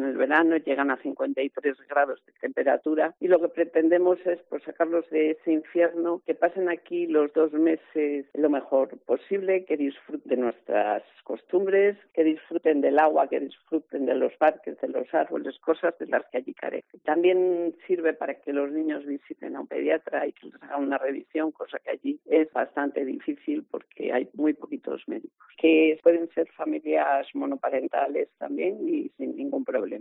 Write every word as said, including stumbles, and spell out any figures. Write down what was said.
el verano, llegan a cincuenta y tres grados de temperatura y lo que pretendemos es pues sacarlos de ese infierno, que pasen aquí los dos meses lo mejor posible, que disfruten de nuestras costumbres, que disfruten del agua, que disfruten de los parques, de los árboles, cosas de las que allí carecen. También sirve para que los niños visiten a un pediatra y que les hagan una revisión, cosa que allí es bastante difícil porque hay muy poquitos médicos. Que pueden ser familias monoparentales también y sin ningún problema.